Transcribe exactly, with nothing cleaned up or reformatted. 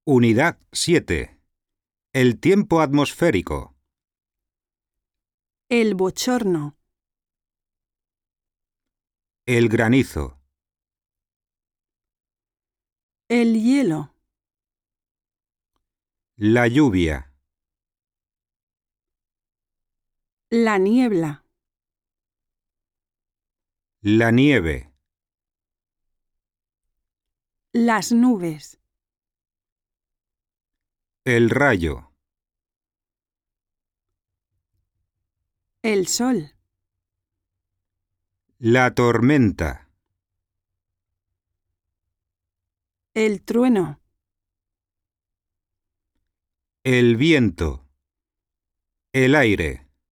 Unidad siete. El tiempo atmosférico. El bochorno. El granizo. El hielo. La lluvia. La niebla. La nieve. Las nubes. El rayo. El sol. La tormenta. El trueno. El viento. El aire.